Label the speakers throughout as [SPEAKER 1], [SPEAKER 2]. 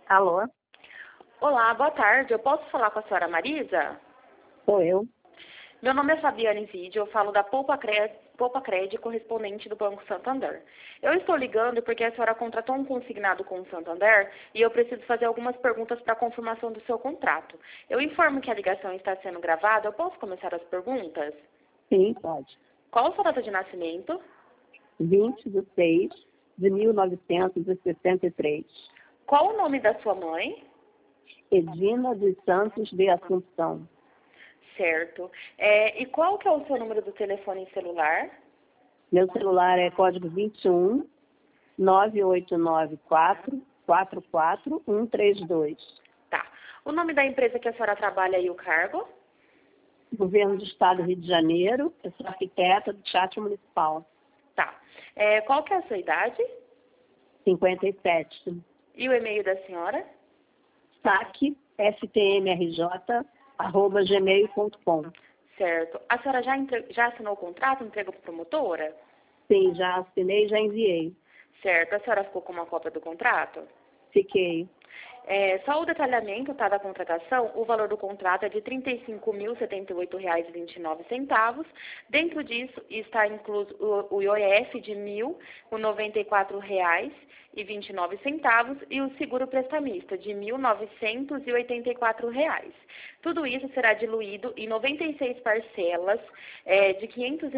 [SPEAKER 1] Alô?
[SPEAKER 2] Olá, boa tarde. Eu posso falar com a senhora Marisa?
[SPEAKER 1] Sou eu.
[SPEAKER 2] Meu nome é Fabiane Vídeo, eu falo da Poupa Cred, correspondente do Banco Santander. Eu estou ligando porque a senhora contratou um consignado com o Santander e eu preciso fazer algumas perguntas para confirmação do seu contrato. Eu informo que a ligação está sendo gravada. Eu posso começar as perguntas?
[SPEAKER 1] Sim, pode.
[SPEAKER 2] Qual a sua data de nascimento?
[SPEAKER 1] 20/6/1963.
[SPEAKER 2] Qual o nome da sua mãe?
[SPEAKER 1] Edina dos Santos de Assunção.
[SPEAKER 2] Certo. E qual que é o seu número do telefone celular?
[SPEAKER 1] Meu celular é código 21 9894 44132.
[SPEAKER 2] Tá. O nome da empresa que a senhora trabalha e o cargo?
[SPEAKER 1] Governo do Estado do Rio de Janeiro, eu sou arquiteta do Teatro Municipal.
[SPEAKER 2] Tá. Qual que é a sua idade?
[SPEAKER 1] 57.
[SPEAKER 2] E o e-mail da senhora?
[SPEAKER 1] Saque stmrj@gmail.com.
[SPEAKER 2] Certo. A senhora já assinou o contrato, entregou para a promotora?
[SPEAKER 1] Sim, já assinei e já enviei.
[SPEAKER 2] Certo. A senhora ficou com uma cópia do contrato?
[SPEAKER 1] Fiquei.
[SPEAKER 2] Só o detalhamento da contratação, o valor do contrato é de R$ 35.078,29. Dentro disso está incluso o IOF de R$ 1.094,29 e o seguro prestamista de R$ 1.984. Tudo isso será diluído em 96 parcelas de R$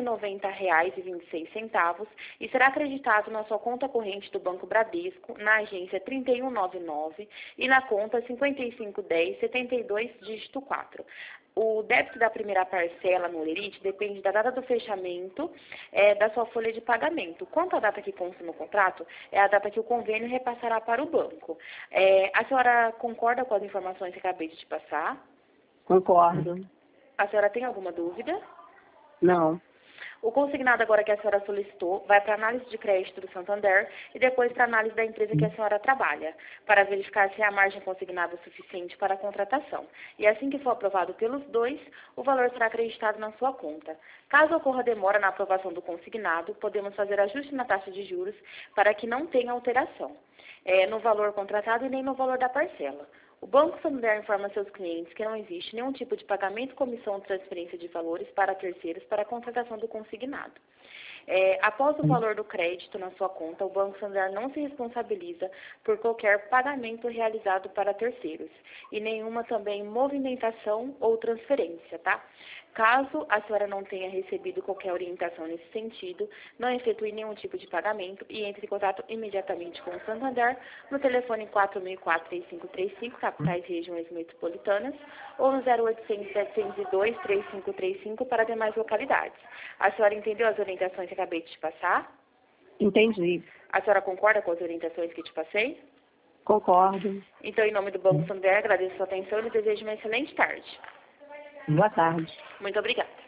[SPEAKER 2] 590,26 e será acreditado na sua conta corrente do Banco Bradesco, na agência 3199 e na conta 5510-72, dígito 4. O débito da primeira parcela no Olerite depende da data do fechamento da sua folha de pagamento. Quanto à data que consta no contrato, é a data que o convênio repassará para o banco. A senhora concorda com as informações que acabei de te passar?
[SPEAKER 1] Concordo.
[SPEAKER 2] A senhora tem alguma dúvida?
[SPEAKER 1] Não.
[SPEAKER 2] O consignado agora que a senhora solicitou vai para análise de crédito do Santander e depois para análise da empresa que a senhora trabalha, para verificar se há margem consignada suficiente para a contratação. E assim que for aprovado pelos dois, o valor será acreditado na sua conta. Caso ocorra demora na aprovação do consignado, podemos fazer ajuste na taxa de juros para que não tenha alteração no valor contratado e nem no valor da parcela. O Banco Santander informa seus clientes que não existe nenhum tipo de pagamento, comissão ou transferência de valores para terceiros para a contratação do consignado. Após o valor do crédito na sua conta, o Banco Santander não se responsabiliza por qualquer pagamento realizado para terceiros e nenhuma também movimentação ou transferência, tá? Caso a senhora não tenha recebido qualquer orientação nesse sentido, não efetue nenhum tipo de pagamento e entre em contato imediatamente com o Santander no telefone 4004-3535, capitais e regiões metropolitanas, ou no 0800-702-3535 para demais localidades. A senhora entendeu as orientações que acabei de te passar?
[SPEAKER 1] Entendi.
[SPEAKER 2] A senhora concorda com as orientações que te passei?
[SPEAKER 1] Concordo.
[SPEAKER 2] Então, em nome do Banco Santander, agradeço a sua atenção e desejo uma excelente tarde.
[SPEAKER 1] Boa tarde.
[SPEAKER 2] Muito obrigada.